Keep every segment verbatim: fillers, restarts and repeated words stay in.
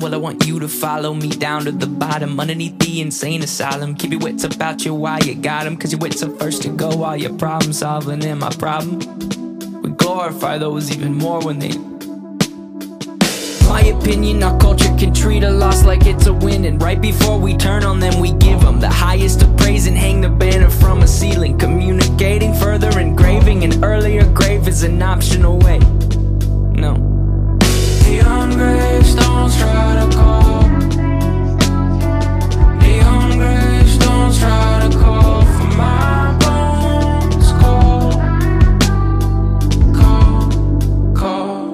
Well, I want you to follow me down to the bottom, underneath the insane asylum. Keep your wits about you while you got them, cause your wits are first to go while you're problem solving. And my problem, we glorify those even more when they... My opinion, our culture can treat a loss like it's a win, and right before we turn on them, we give them the highest of praise and hang the banner from a ceiling. Communicating further, engraving an earlier grave is an optional way. No. Neon gravestones try to call. Neon gravestones try to call for my bones. Call, call, call.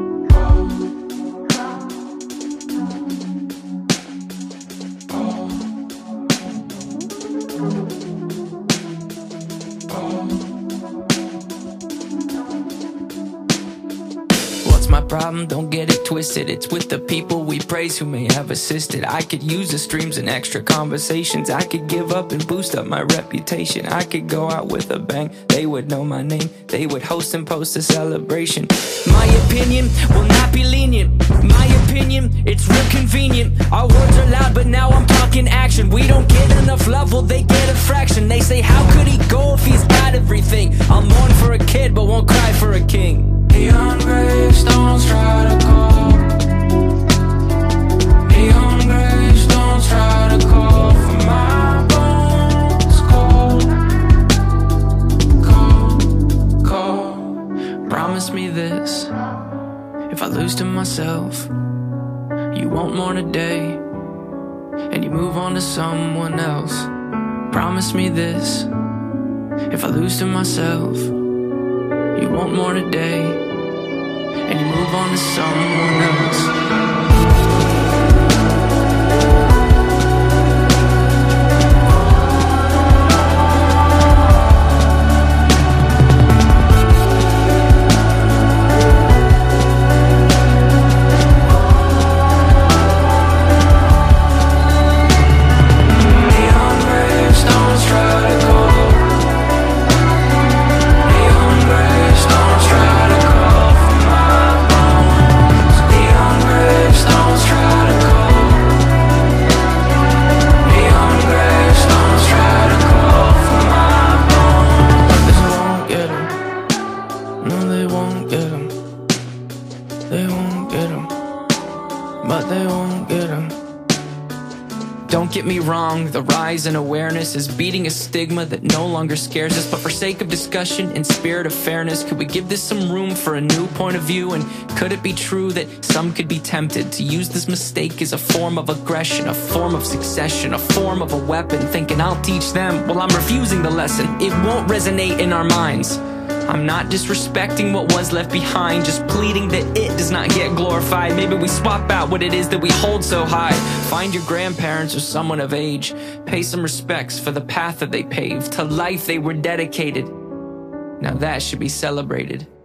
What's my problem? Don't get it twisted. It's with the people we praise who may have assisted. I could use the streams and extra conversations. I could give up and boost up my reputation. I could go out with a bang. They would know my name. They would host and post a celebration. My opinion will not be lenient. My opinion, it's real convenient. Our words are loud, but now I'm talking action. We don't get enough love, well they get a fraction. They say, how could he go if he's got everything? I'll mourn for a kid, but won't cry for a king. Neon gravestones try to call. Neon gravestones try to call for my bones. Call, call, call. Promise me this: if I lose to myself, you won't mourn a day, and you move on to someone else. Promise me this: if I lose to myself, you won't mourn a day, and you move on to someone else. But they won't get them. Don't get me wrong, the rise in awareness is beating a stigma that no longer scares us. But for sake of discussion and spirit of fairness, could we give this some room for a new point of view? And could it be true that some could be tempted to use this mistake as a form of aggression, a form of succession, a form of a weapon, thinking I'll teach them? Well, I'm refusing the lesson. It won't resonate in our minds. I'm not disrespecting what was left behind, just pleading that it does not get glorified. Maybe we swap out what it is that we hold so high. Find your grandparents or someone of age. Pay some respects for the path that they paved, to life they were dedicated. Now that should be celebrated.